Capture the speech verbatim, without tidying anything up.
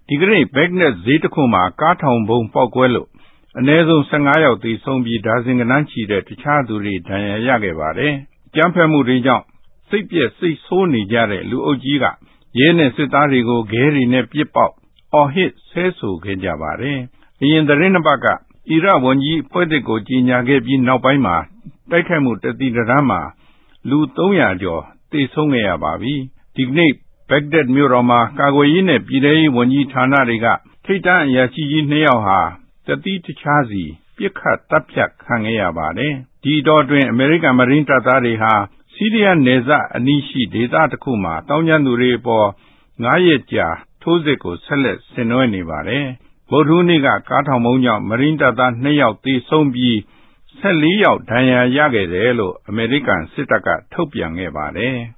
ဒီကနေ့ဘက်ဂဒက်ဈေးတစ်ခုမှာကားထောင်ဗုံးပေါက်ကွဲလို့အနည်းဆုံး၁၅ယောက်သေဆုံးပြီးဒါဇင်ကဏန်းချီတဲ့တခြားသူတွေဒဏ်ရာရခဲ့ပါတယ်။ကြမ်းဖက်မှုတွေကြောင့်စိတ်ပြည့်စိတ်ဆိုးနေကြတဲ့လူအုပ်ကြီးကရဲနဲ့စစ်သားတွေကိုခဲတွေနဲ့ပစ်ပေါက်အော်ဟစ်ဆဲဆိုခဲ့ကြပါတယ်။အရင်သတင်းတစ်ပတ်ကအီရတ်ဝန်ကြီးအဖွဲ့သစ်ကိုကြီးညာခဲ့ပြီးနောက်ပိုင်းမှာတိုက်ခိုက်မှုတတိတရမ်းမှာလူသုံးရာကျော်သေဆုံးခဲ့ရပါပြီ။ဒီကနေ့ဘက်ဂဒက်မြို့တော်မှာကာကွယ်ရေးနဲ့ပြည်ထရေးဝန်ကြီးဌာနတွေကထိပ်တန်းအရာရှိကြီးနှစ်ယောက်ဟာတတိတခြားစီပြစ်ခတ်တပ်ဖြတ်ခံခဲ့ရပါတယ်။ဒီတော့တွင်အမေရိကန်မရင်းတပ်သားတွေဟာဆီးရီးယားနယ်စပ်အနီးရှိဒေသတစ်ခုမှာတောင်းကျမ်းသူတွေအပေါ်ငါးရက်ကြာထိုးစစ်ကိုဆက်လက်ဆင်နွှဲနေပါတယ်။ဗုဒ္ဓဟူးနေ့ကကားထောင်ဗုံးကြောင့်မရင်းတပ်သားနှစ်ယောက်သေဆုံးပြီး၁၄ယောက်ဒဏ်ရာရခဲ့တယ်လို့အမေရိကန်စစ်တပ်ကထုတ်ပြန်ခဲ့ပါတယ်